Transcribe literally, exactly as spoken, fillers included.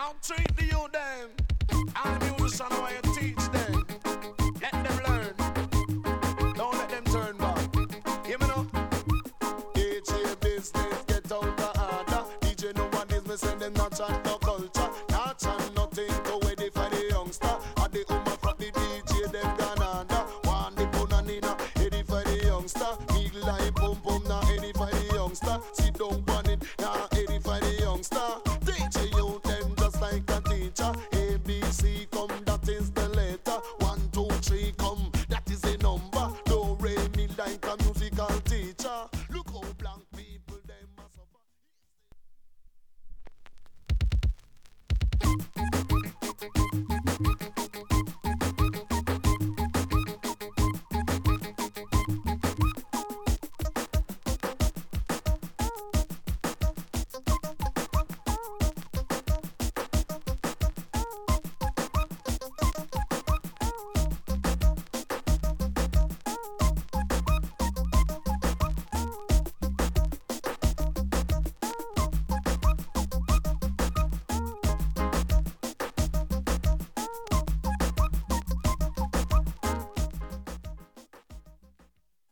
Treat the youth them. And the musician how you teach them. Let them learn. Don't let them turn back. Hear me now? D J business get out the order. D J no one is me send them not chat.